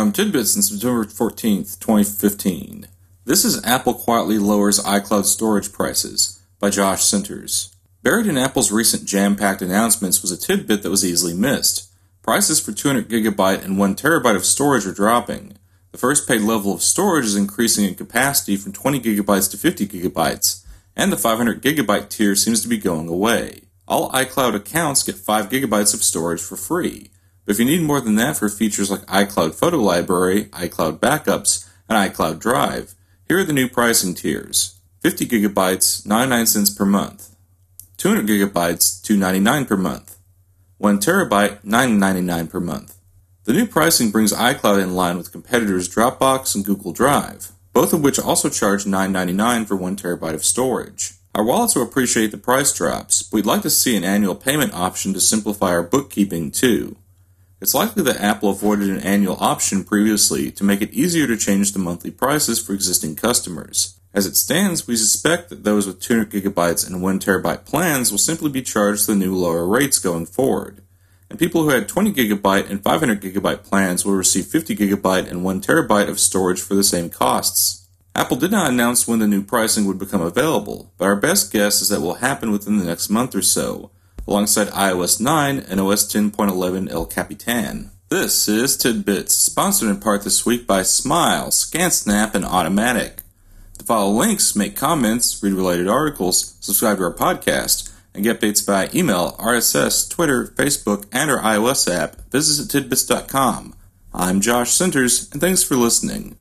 From Tidbits on September 14th, 2015. This is Apple Quietly Lowers iCloud Storage Prices by Josh Centers. Buried in Apple's recent jam-packed announcements was a tidbit that was easily missed. Prices for 200GB and 1TB of storage are dropping. The first paid level of storage is increasing in capacity from 20GB to 50GB, and the 500GB tier seems to be going away. All iCloud accounts get 5GB of storage for free. But if you need more than that for features like iCloud Photo Library, iCloud Backups, and iCloud Drive, here are the new pricing tiers. 50GB, 99 cents per month. 200GB, $2.99 per month. 1TB, $9.99 per month. The new pricing brings iCloud in line with competitors Dropbox and Google Drive, both of which also charge $9.99 for 1TB of storage. Our wallets will appreciate the price drops, but we'd like to see an annual payment option to simplify our bookkeeping too. It's likely that Apple avoided an annual option previously to make it easier to change the monthly prices for existing customers. As it stands, we suspect that those with 200GB and 1TB plans will simply be charged the new lower rates going forward, and people who had 20GB and 500GB plans will receive 50GB and 1TB of storage for the same costs. Apple did not announce when the new pricing would become available, but our best guess is that it will happen within the next month or so, alongside iOS 9 and OS 10.11 El Capitan. This is Tidbits, sponsored in part this week by Smile, ScanSnap, and Automatic. To follow links, make comments, read related articles, subscribe to our podcast, and get updates via email, RSS, Twitter, Facebook, and our iOS app, visit tidbits.com. I'm Josh Centers, and thanks for listening.